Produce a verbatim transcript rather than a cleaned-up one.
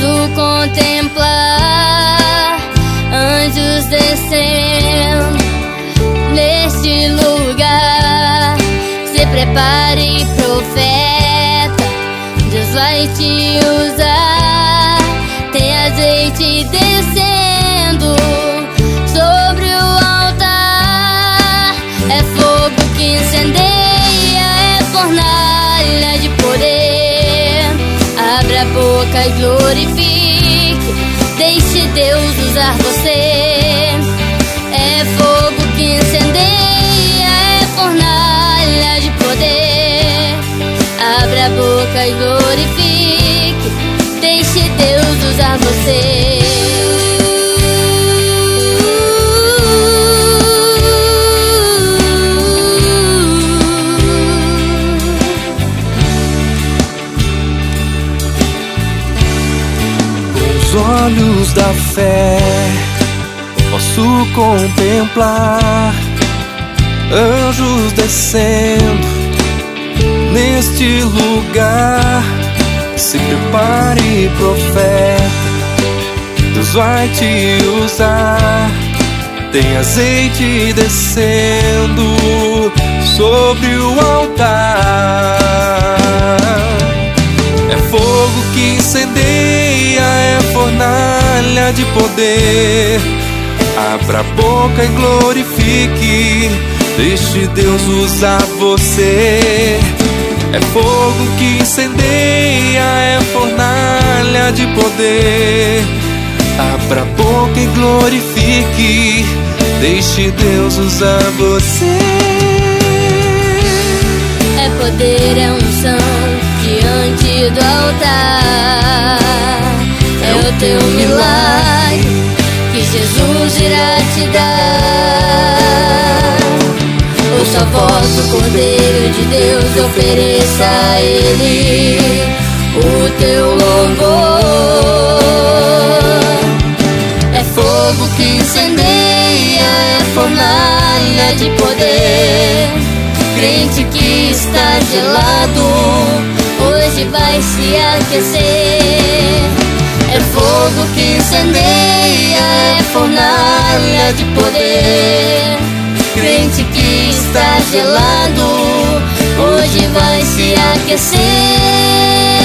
Posso contemplar anjos descendo neste lugar. Se prepare, profeta, Deus vai te usar. Tem azeite descendo sobre o altar. É fogo que incendeia, é fornalha de poder. Abra a boca e glorifique, deixe Deus usar você. É fogo que incendeia, é fornalha de poder. Abra a boca e glorifique, deixe Deus usar você. Os olhos da fé posso contemplar anjos descendo neste lugar. Se prepare, profeta, Deus vai te usar. Tem azeite descendo sobre o altar. É fogo que incendeia, é fornalha de poder. Abra a boca e glorifique, deixe Deus usar você. É fogo que incendeia, é fornalha de poder. Abra a boca e glorifique, deixe Deus usar você. É poder, é unção diante do altar. É o teu milagre que Jesus irá te dar. Ouça a voz do Cordeiro de Deus, ofereça a Ele o teu louvor. É fogo que incendeia, é fornalha de poder. Crente que está gelado, hoje vai se aquecer. É fogo que incendeia, é fornalha de poder. Crente que está gelado, hoje vai se aquecer.